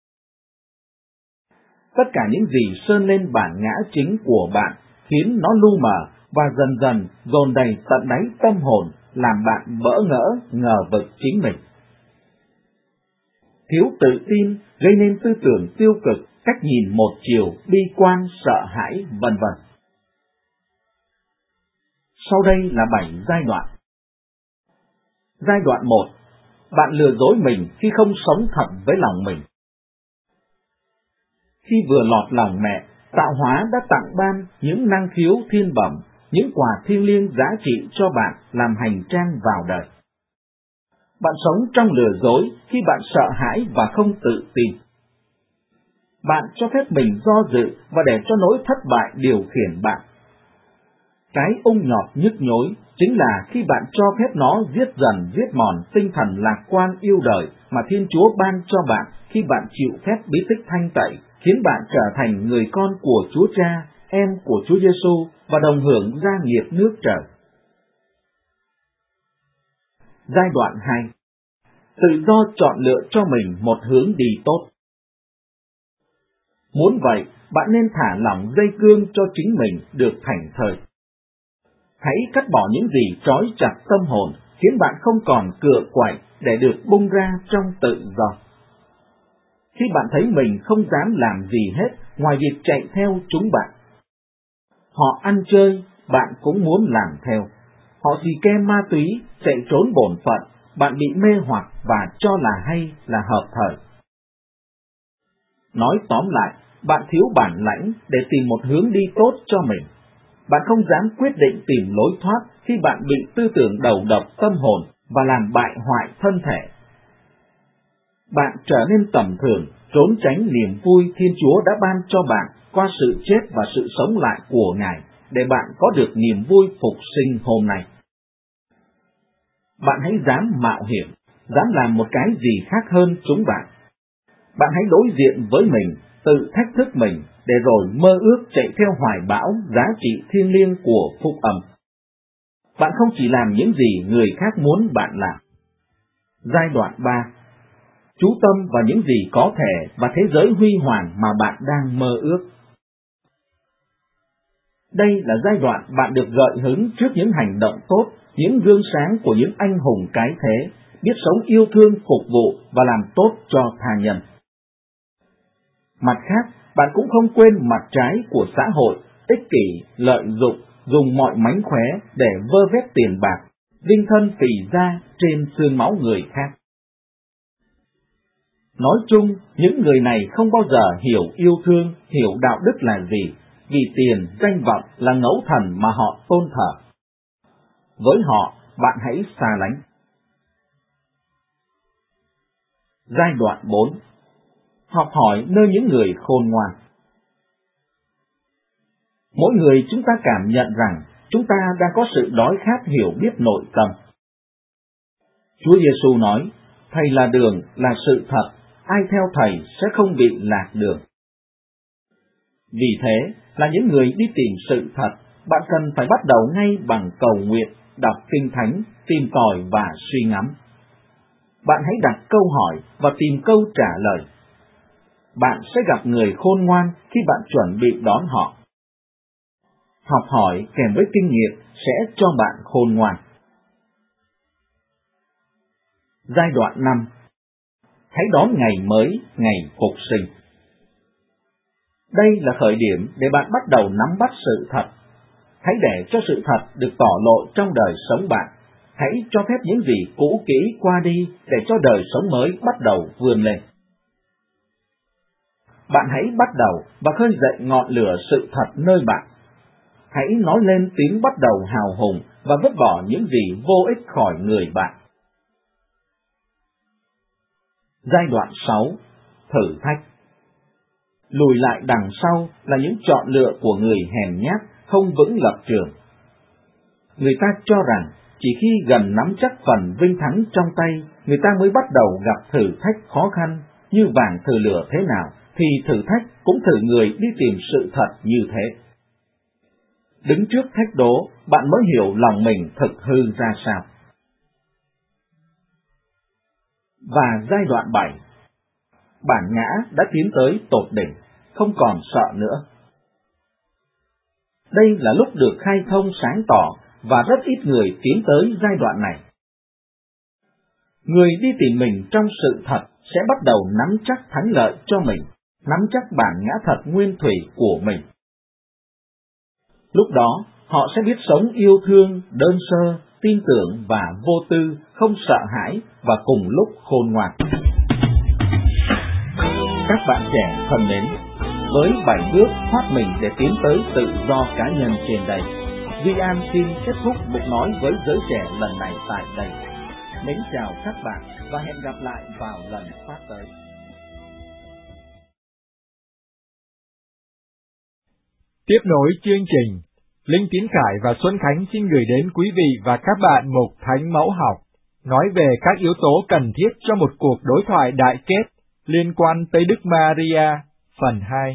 Tất cả những gì sơn lên bản ngã chính của bạn khiến nó lu mờ và dần dần dồn đầy tận đáy tâm hồn, làm bạn bỡ ngỡ, ngờ vực chính mình. Thiếu tự tin gây nên tư tưởng tiêu cực, cách nhìn một chiều, bi quan, sợ hãi, vân vân. Sau đây là bảy giai đoạn. Giai đoạn một. Bạn lừa dối mình khi không sống thật với lòng mình. Khi vừa lọt lòng mẹ, tạo hóa đã tặng ban những năng khiếu thiên bẩm, những quà thiêng liêng giá trị cho bạn làm hành trang vào đời. Bạn sống trong lừa dối khi bạn sợ hãi và không tự tin. Bạn cho phép mình do dự và để cho nỗi thất bại điều khiển bạn. Cái ung nhọt nhức nhối chính là khi bạn cho phép nó giết dần giết mòn tinh thần lạc quan yêu đời mà Thiên Chúa ban cho bạn khi bạn chịu phép bí tích thanh tẩy, khiến bạn trở thành người con của Chúa Cha, em của Chúa Giêsu và đồng hưởng gia nghiệp nước trời. Giai đoạn hai. Tự do chọn lựa cho mình một hướng đi tốt. Muốn vậy, bạn nên thả lỏng dây cương cho chính mình được thảnh thơi. Hãy cắt bỏ những gì trói chặt tâm hồn, khiến bạn không còn cựa quậy để được bung ra trong tự do. Khi bạn thấy mình không dám làm gì hết ngoài việc chạy theo chúng bạn. Họ ăn chơi, bạn cũng muốn làm theo. Họ xì ke ma túy, chạy trốn bổn phận, bạn bị mê hoặc và cho là hay là hợp thời. Nói tóm lại, bạn thiếu bản lãnh để tìm một hướng đi tốt cho mình. Bạn không dám quyết định tìm lối thoát khi bạn bị tư tưởng đầu độc tâm hồn và làm bại hoại thân thể. Bạn trở nên tầm thường, trốn tránh niềm vui Thiên Chúa đã ban cho bạn qua sự chết và sự sống lại của Ngài, để bạn có được niềm vui phục sinh hôm nay. Bạn hãy dám mạo hiểm, dám làm một cái gì khác hơn chúng bạn. Bạn hãy đối diện với mình, tự thách thức mình, để rồi mơ ước chạy theo hoài bão giá trị thiêng liêng của phúc âm. Bạn không chỉ làm những gì người khác muốn bạn làm. Giai đoạn ba. Chú tâm vào những gì có thể và thế giới huy hoàng mà bạn đang mơ ước. Đây là giai đoạn bạn được gợi hứng trước những hành động tốt, những gương sáng của những anh hùng cái thế, biết sống yêu thương, phục vụ và làm tốt cho tha nhân. Mặt khác, bạn cũng không quên mặt trái của xã hội, ích kỷ, lợi dụng, dùng mọi mánh khóe để vơ vét tiền bạc, vinh thân phì ra trên xương máu người khác. Nói chung, những người này không bao giờ hiểu yêu thương, hiểu đạo đức là gì, vì tiền, danh vọng là ngẫu thần mà họ tôn thờ. Với họ, bạn hãy xa lánh. Giai đoạn bốn. Học hỏi nơi những người khôn ngoan. Mỗi người chúng ta cảm nhận rằng chúng ta đang có sự đói khát hiểu biết nội tâm. Chúa Giêsu nói, Thầy là đường, là sự thật, ai theo Thầy sẽ không bị lạc đường. Vì thế, là những người đi tìm sự thật, bạn cần phải bắt đầu ngay bằng cầu nguyện, đọc kinh thánh, tìm tòi và suy ngẫm. Bạn hãy đặt câu hỏi và tìm câu trả lời. Bạn sẽ gặp người khôn ngoan khi bạn chuẩn bị đón họ. Học hỏi kèm với kinh nghiệm sẽ cho bạn khôn ngoan. Giai đoạn năm. Hãy đón ngày mới, ngày phục sinh. Đây là thời điểm để bạn bắt đầu nắm bắt sự thật. Hãy để cho sự thật được tỏ lộ trong đời sống bạn. Hãy cho phép những gì cũ kỹ qua đi để cho đời sống mới bắt đầu vươn lên. Bạn hãy bắt đầu và khơi dậy ngọn lửa sự thật nơi bạn. Hãy nói lên tiếng bắt đầu hào hùng và vứt bỏ những gì vô ích khỏi người bạn. Giai đoạn sáu. Thử thách. Lùi lại đằng sau là những chọn lựa của người hèn nhát, không vững lập trường. Người ta cho rằng chỉ khi gần nắm chắc phần vinh thắng trong tay, người ta mới bắt đầu gặp thử thách khó khăn, như vàng thử lửa thế nào, thì thử thách cũng thử người đi tìm sự thật như thế. Đứng trước thách đố, bạn mới hiểu lòng mình thực hư ra sao. Và giai đoạn bảy. Bản ngã đã tiến tới tột đỉnh, không còn sợ nữa. Đây là lúc được khai thông sáng tỏ và rất ít người tiến tới giai đoạn này. Người đi tìm mình trong sự thật sẽ bắt đầu nắm chắc thắng lợi cho mình, nắm chắc bản ngã thật nguyên thủy của mình. Lúc đó, họ sẽ biết sống yêu thương, đơn sơ, tin tưởng và vô tư, không sợ hãi và cùng lúc khôn ngoan. Các bạn trẻ thân mến, với bảy bước thoát mình để tiến tới tự do cá nhân trên đây, Duy An xin kết thúc mục nói với giới trẻ lần này tại đây. Mến chào các bạn và hẹn gặp lại vào lần phát tới. Tiếp nối chương trình, Linh Tiến Khải và Xuân Khánh xin gửi đến quý vị và các bạn mục Thánh Mẫu Học, nói về các yếu tố cần thiết cho một cuộc đối thoại đại kết liên quan tới Đức Maria, phần hai.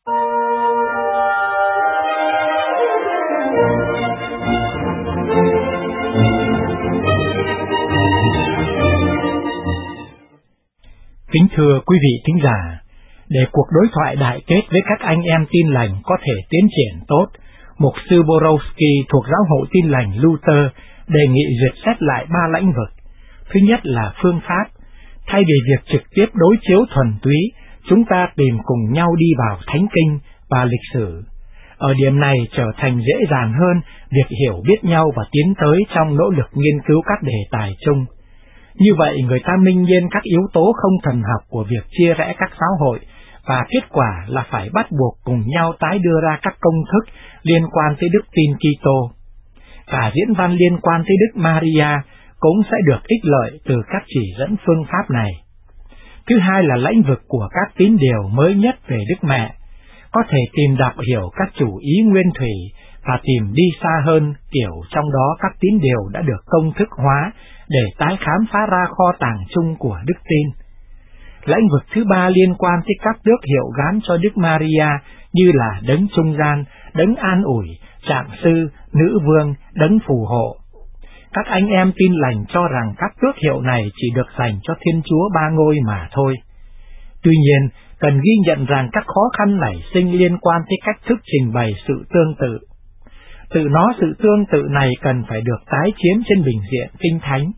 Kính thưa quý vị thính giả, để cuộc đối thoại đại kết với các anh em tin lành có thể tiến triển tốt, Mục sư Borowski thuộc Giáo hội Tin lành Luther đề nghị duyệt xét lại ba lĩnh vực. Thứ nhất là phương pháp. Thay vì việc trực tiếp đối chiếu thuần túy, chúng ta tìm cùng nhau đi vào Thánh Kinh và lịch sử. Ở điểm này trở thành dễ dàng hơn việc hiểu biết nhau và tiến tới trong nỗ lực nghiên cứu các đề tài chung. Như vậy, người ta minh nhiên các yếu tố không thần học của việc chia rẽ các giáo hội và kết quả là phải bắt buộc cùng nhau tái đưa ra các công thức liên quan tới đức tin Kitô. Cả diễn văn liên quan tới Đức Maria cũng sẽ được ích lợi từ các chỉ dẫn phương pháp này. Thứ hai là lãnh vực của các tín điều mới nhất về Đức Mẹ, có thể tìm đọc hiểu các chủ ý nguyên thủy và tìm đi xa hơn kiểu trong đó các tín điều đã được công thức hóa để tái khám phá ra kho tàng chung của đức tin. Lãnh vực thứ ba liên quan tới các tước hiệu gán cho Đức Maria như là đấng trung gian, đấng an ủi, trạng sư, nữ vương, đấng phù hộ. Các anh em tin lành cho rằng các tước hiệu này chỉ được dành cho Thiên Chúa Ba Ngôi mà thôi. Tuy nhiên, cần ghi nhận rằng các khó khăn nảy sinh liên quan tới cách thức trình bày sự tương tự. Tự nó sự tương tự này cần phải được tái chiếm trên bình diện kinh thánh,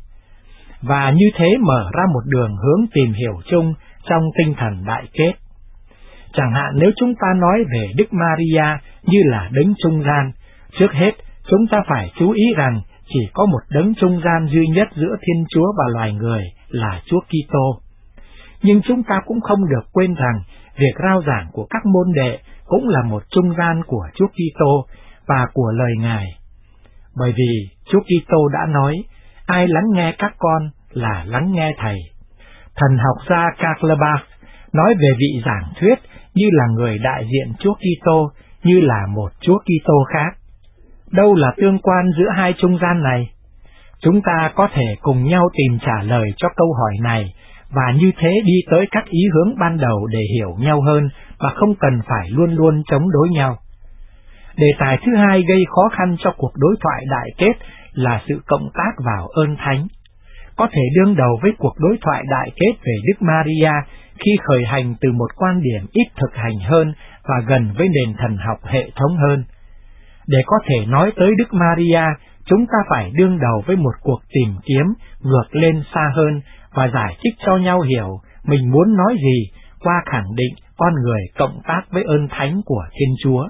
và như thế mở ra một đường hướng tìm hiểu chung trong tinh thần đại kết. Chẳng hạn nếu chúng ta nói về Đức Maria như là đấng trung gian, trước hết chúng ta phải chú ý rằng chỉ có một đấng trung gian duy nhất giữa Thiên Chúa và loài người là Chúa Kitô. Nhưng chúng ta cũng không được quên rằng việc rao giảng của các môn đệ cũng là một trung gian của Chúa Kitô và của lời Ngài. Bởi vì Chúa Kitô đã nói, ai lắng nghe các con là lắng nghe Thầy. Thần học gia Karl Barth nói về vị giảng thuyết như là người đại diện Chúa Kitô, như là một Chúa Kitô khác. Đâu là tương quan giữa hai trung gian này? Chúng ta có thể cùng nhau tìm trả lời cho câu hỏi này, và như thế đi tới các ý hướng ban đầu để hiểu nhau hơn và không cần phải luôn luôn chống đối nhau. Đề tài thứ hai gây khó khăn cho cuộc đối thoại đại kết là sự cộng tác vào ơn thánh. Có thể đương đầu với cuộc đối thoại đại kết về Đức Maria khi khởi hành từ một quan điểm ít thực hành hơn và gần với nền thần học hệ thống hơn. Để có thể nói tới Đức Maria, chúng ta phải đương đầu với một cuộc tìm kiếm ngược lên xa hơn và giải thích cho nhau hiểu mình muốn nói gì qua khẳng định con người cộng tác với ơn thánh của Thiên Chúa.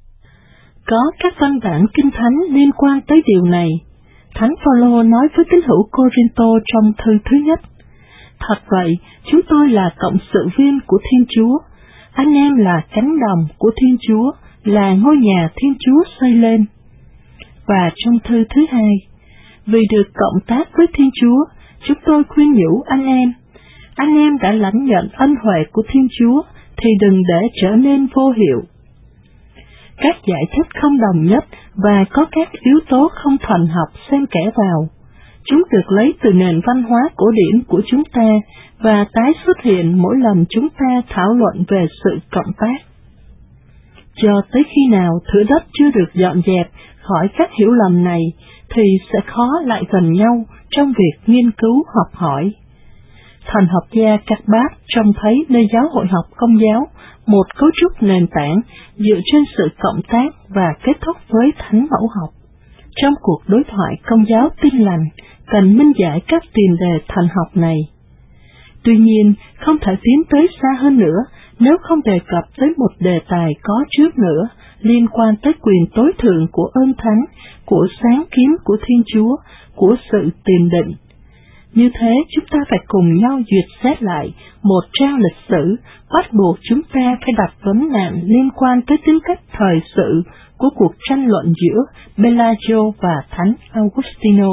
Có các văn bản kinh thánh liên quan tới điều này. Thánh Phaolô nói với tín hữu Cô-rinh-tô trong thư thứ nhất: Thật vậy, chúng tôi là cộng sự viên của Thiên Chúa, anh em là cánh đồng của Thiên Chúa, là ngôi nhà Thiên Chúa xây lên. Và trong thư thứ hai: Vì được cộng tác với Thiên Chúa, chúng tôi khuyên nhủ anh em, anh em đã lãnh nhận ân huệ của Thiên Chúa, thì đừng để trở nên vô hiệu. Các giải thích không đồng nhất và có các yếu tố không thuần học xen kẽ vào. Chúng được lấy từ nền văn hóa cổ điển của chúng ta và tái xuất hiện mỗi lần chúng ta thảo luận về sự cộng tác. Cho tới khi nào thửa đất chưa được dọn dẹp khỏi các hiểu lầm này, thì sẽ khó lại gần nhau trong việc nghiên cứu học hỏi. Thần học gia Karl Barth trông thấy nơi giáo hội học Công giáo một cấu trúc nền tảng dựa trên sự cộng tác và kết thúc với thánh mẫu học. Trong cuộc đối thoại Công giáo Tin lành, cần minh giải các tiền đề thần học này. Tuy nhiên, không thể tiến tới xa hơn nữa nếu không đề cập tới một đề tài có trước nữa liên quan tới quyền tối thượng của ơn thánh, của sáng kiến của Thiên Chúa, của sự tiền định. Như thế, chúng ta phải cùng nhau duyệt xét lại một trang lịch sử, bắt buộc chúng ta phải đặt vấn nạn liên quan tới tính cách thời sự của cuộc tranh luận giữa Pelagio và Thánh Augustino.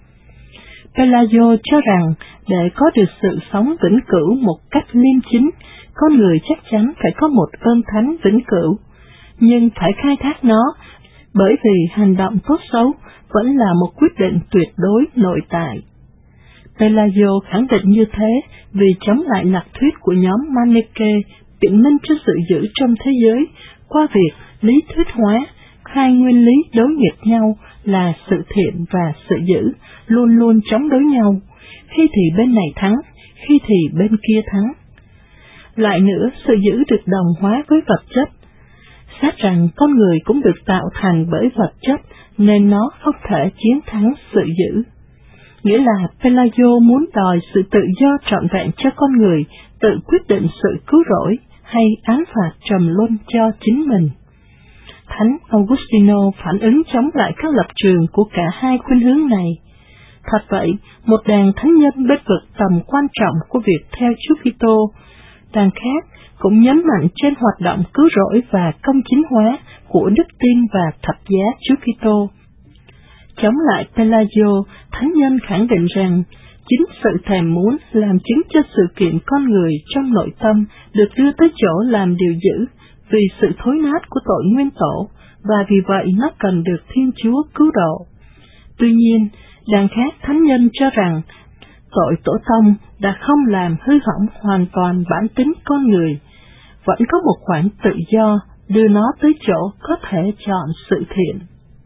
Pelagio cho rằng để có được sự sống vĩnh cửu một cách liêm chính, con người chắc chắn phải có một ơn thánh vĩnh cửu, nhưng phải khai thác nó, bởi vì hành động tốt xấu vẫn là một quyết định tuyệt đối nội tại. Pelagio khẳng định như thế vì chống lại lạc thuyết của nhóm Maniche biện minh cho sự giữ trong thế giới qua việc lý thuyết hóa hai nguyên lý đối nghịch nhau là sự thiện và sự dữ luôn luôn chống đối nhau, khi thì bên này thắng, khi thì bên kia thắng. Lại nữa, sự dữ được đồng hóa với vật chất. Xét rằng con người cũng được tạo thành bởi vật chất nên nó không thể chiến thắng sự dữ. Nghĩa là Pelagio muốn đòi sự tự do trọn vẹn cho con người tự quyết định sự cứu rỗi hay án phạt trầm luân cho chính mình. Thánh Augustino phản ứng chống lại các lập trường của cả hai khuynh hướng này. Thật vậy, một đàn thánh nhân bênh vực tầm quan trọng của việc theo Chúa Kitô Đằng khác cũng nhấn mạnh trên hoạt động cứu rỗi và công chính hóa của đức tin và thập giá Chúa Kitô. Chống lại Pelagio, thánh nhân khẳng định rằng chính sự thèm muốn làm chứng cho sự kiện con người trong nội tâm được đưa tới chỗ làm điều dữ vì sự thối nát của tội nguyên tổ, và vì vậy nó cần được Thiên Chúa cứu độ. Tuy nhiên, đằng khác thánh nhân cho rằng tội tổ tông đã không làm hư hỏng hoàn toàn bản tính con người, vẫn có một khoảng tự do đưa nó tới chỗ có thể chọn sự thiện.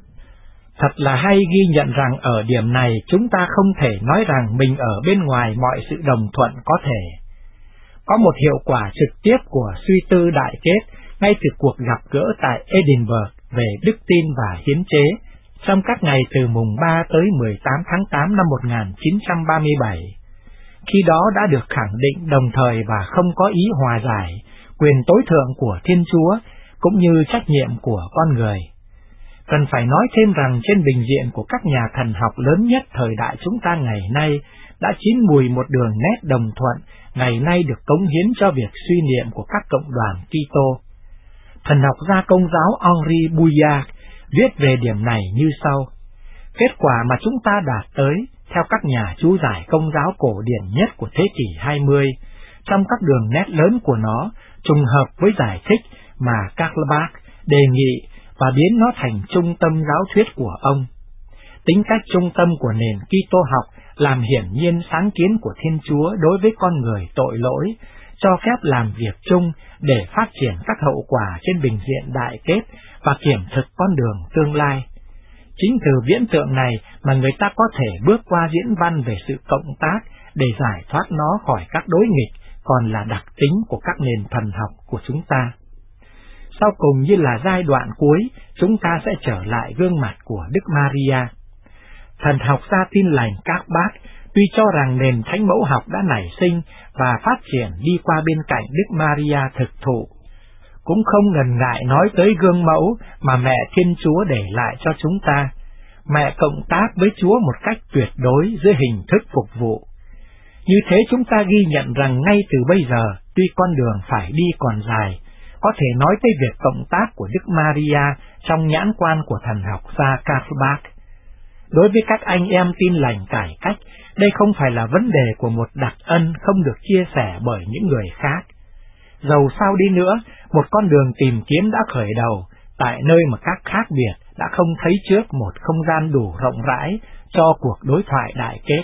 Thật là hay ghi nhận rằng ở điểm này chúng ta không thể nói rằng mình ở bên ngoài mọi sự đồng thuận có thể. Có một hiệu quả trực tiếp của suy tư đại kết ngay từ cuộc gặp gỡ tại Edinburgh về đức tin và hiến chế trong các ngày từ mùng ba tới mười tám tháng tám năm một nghìn chín trăm ba mươi bảy. Khi đó đã được khẳng định đồng thời và không có ý hòa giải, quyền tối thượng của Thiên Chúa cũng như trách nhiệm của con người. Cần phải nói thêm rằng trên bình diện của các nhà thần học lớn nhất thời đại chúng ta ngày nay đã chín mùi một đường nét đồng thuận ngày nay được cống hiến cho việc suy niệm của các cộng đoàn Kitô. Thần học gia Công giáo Henri Bouillard viết về điểm này như sau: kết quả mà chúng ta đạt tới, theo các nhà chú giải Công giáo cổ điển nhất của thế kỷ hai mươi, trong các đường nét lớn của nó, trùng hợp với giải thích mà Karl Barth đề nghị và biến nó thành trung tâm giáo thuyết của ông. Tính cách trung tâm của nền Kitô học làm hiển nhiên sáng kiến của Thiên Chúa đối với con người tội lỗi, cho phép làm việc chung để phát triển các hậu quả trên bình diện đại kết và kiểm thực con đường tương lai. Chính từ viễn tượng này mà người ta có thể bước qua diễn văn về sự cộng tác để giải thoát nó khỏi các đối nghịch còn là đặc tính của các nền thần học của chúng ta. Sau cùng như là giai đoạn cuối, chúng ta sẽ trở lại gương mặt của Đức Maria. Thần học gia Tin lành các bác tuy cho rằng nền thánh mẫu học đã nảy sinh và phát triển đi qua bên cạnh Đức Maria thực thụ, cũng không ngần ngại nói tới gương mẫu mà mẹ Thiên Chúa để lại cho chúng ta. Mẹ cộng tác với Chúa một cách tuyệt đối dưới hình thức phục vụ. Như thế chúng ta ghi nhận rằng ngay từ bây giờ, tuy con đường phải đi còn dài, có thể nói tới việc cộng tác của Đức Maria trong nhãn quan của thần học gia Karl Barth. Đối với các anh em tin lành cải cách, đây không phải là vấn đề của một đặc ân không được chia sẻ bởi những người khác. Dầu sao đi nữa, một con đường tìm kiếm đã khởi đầu, tại nơi mà các khác biệt đã không thấy trước một không gian đủ rộng rãi cho cuộc đối thoại đại kết.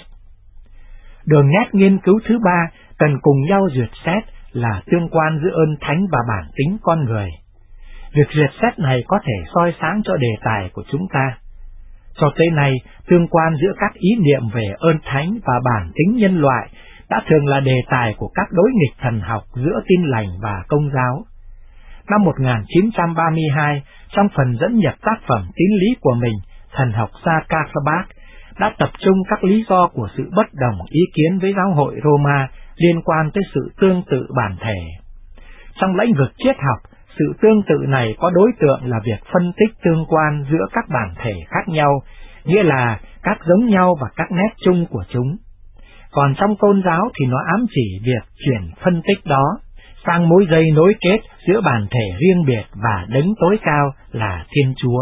Đường nét nghiên cứu thứ ba cần cùng nhau duyệt xét là tương quan giữa ơn thánh và bản tính con người. Việc duyệt xét này có thể soi sáng cho đề tài của chúng ta. Cho tới nay, tương quan giữa các ý niệm về ơn thánh và bản tính nhân loại đã thường là đề tài của các đối nghịch thần học giữa Tin lành và Công giáo. Năm một nghìn chín trăm ba mươi hai, trong phần dẫn nhập tác phẩm tín lý của mình, thần học gia Karl Barth đã tập trung các lý do của sự bất đồng ý kiến với giáo hội Roma liên quan tới sự tương tự bản thể. Trong lĩnh vực triết học, sự tương tự này có đối tượng là việc phân tích tương quan giữa các bản thể khác nhau, nghĩa là các giống nhau và các nét chung của chúng. Còn trong tôn giáo thì nó ám chỉ việc chuyển phân tích đó sang mối dây nối kết giữa bản thể riêng biệt và đấng tối cao là Thiên Chúa.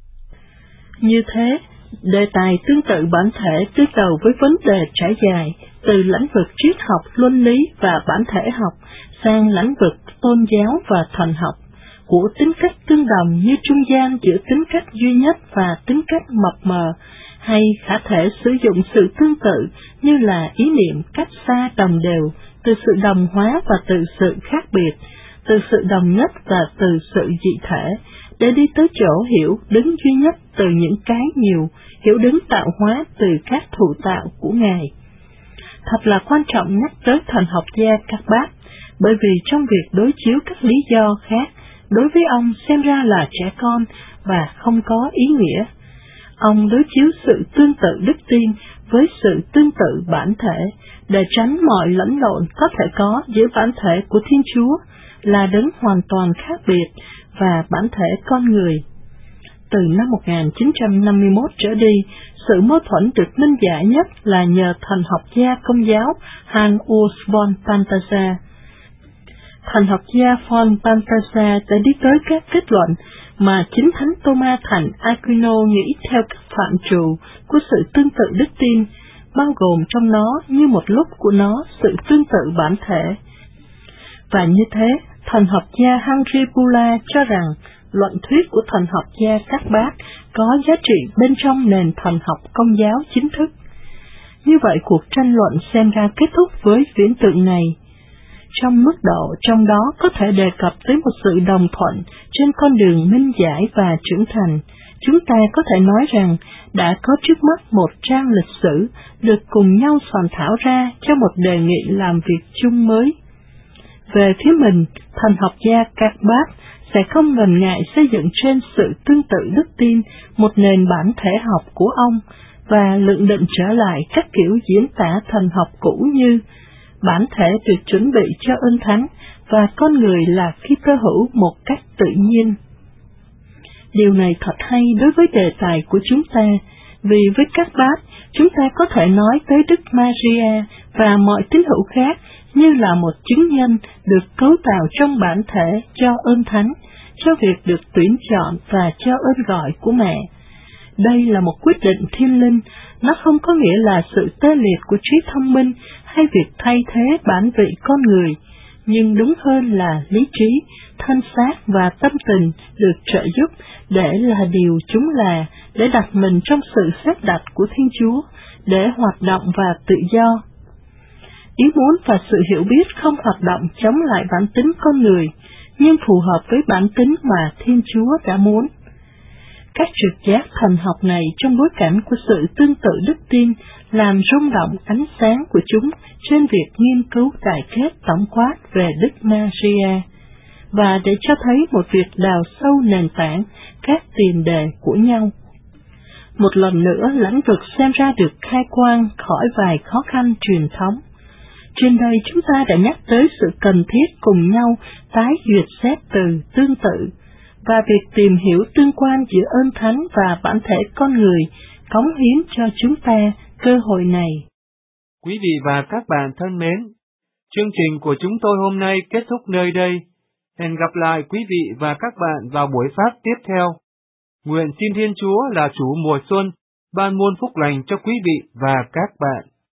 Như thế, đề tài tương tự bản thể đối đầu với vấn đề trải dài từ lĩnh vực triết học, luân lý và bản thể học sang lĩnh vực tôn giáo và thần học, của tính cách tương đồng như trung gian giữa tính cách duy nhất và tính cách mập mờ, hay khả thể sử dụng sự tương tự như là ý niệm cách xa đồng đều, từ sự đồng hóa và từ sự khác biệt, từ sự đồng nhất và từ sự dị thể, để đi tới chỗ hiểu đứng duy nhất từ những cái nhiều, hiểu đứng tạo hóa từ các thụ tạo của Ngài. Thật là quan trọng nhắc tới thần học gia các bác, bởi vì trong việc đối chiếu các lý do khác, đối với ông xem ra là trẻ con và không có ý nghĩa. Ông đối chiếu sự tương tự đức tin với sự tương tự bản thể, để tránh mọi lẫn lộn có thể có giữa bản thể của Thiên Chúa là đấng hoàn toàn khác biệt và bản thể con người. Từ năm một nghìn chín trăm năm mươi mốt trở đi, sự mâu thuẫn được minh giải nhất là nhờ thần học gia Công giáo Hans Urs von Balthasar. thần học gia von Balthasar đã đi tới các kết luận mà chính Thánh Thomas thành Aquino nghĩ theo các phạm trù của sự tương tự đức tin, bao gồm trong nó như một lúc của nó sự tương tự bản thể. Và như thế, thần học gia Henry Bulla cho rằng luận thuyết của thần học gia Các Bác có giá trị bên trong nền thần học Công giáo chính thức. Như vậy cuộc tranh luận xem ra kết thúc với viễn tượng này. Trong mức độ trong đó có thể đề cập tới một sự đồng thuận trên con đường minh giải và trưởng thành, chúng ta có thể nói rằng đã có trước mắt một trang lịch sử được cùng nhau soạn thảo ra cho một đề nghị làm việc chung mới. Về phía mình, thần học gia Các Bác sẽ không ngần ngại xây dựng trên sự tương tự đức tin một nền bản thể học của ông và lượng định trở lại các kiểu diễn tả thần học cũ như bản thể được chuẩn bị cho ơn thánh và con người là Kitô hữu một cách tự nhiên. Điều này thật hay đối với đề tài của chúng ta, vì với Các Bác, chúng ta có thể nói tới Đức Maria và mọi tín hữu khác như là một chứng nhân được cấu tạo trong bản thể cho ơn thánh, cho việc được tuyển chọn và cho ơn gọi của mẹ. Đây là một quyết định thiên linh, nó không có nghĩa là sự tê liệt của trí thông minh hay việc thay thế bản vị con người, nhưng đúng hơn là lý trí, thân xác và tâm tình được trợ giúp để là điều chúng là, để đặt mình trong sự xếp đặt của Thiên Chúa, để hoạt động và tự do. Ý muốn và sự hiểu biết không hoạt động chống lại bản tính con người, nhưng phù hợp với bản tính mà Thiên Chúa đã muốn. Các trực giác thần học này trong bối cảnh của sự tương tự đức tin làm rung động ánh sáng của chúng trên việc nghiên cứu đại kết tổng quát về Đức Maria, và để cho thấy một việc đào sâu nền tảng các tiền đề của nhau. Một lần nữa lãnh vực xem ra được khai quang khỏi vài khó khăn truyền thống. Trên đây chúng ta đã nhắc tới sự cần thiết cùng nhau tái duyệt xét từ tương tự, và việc tìm hiểu tương quan giữa ơn thánh và bản thể con người cống hiến cho chúng ta cơ hội này. Quý vị và các bạn thân mến, chương trình của chúng tôi hôm nay kết thúc nơi đây. Hẹn gặp lại quý vị và các bạn vào buổi phát tiếp theo. Nguyện xin Thiên Chúa là chủ mùa xuân ban muôn phúc lành cho quý vị và các bạn.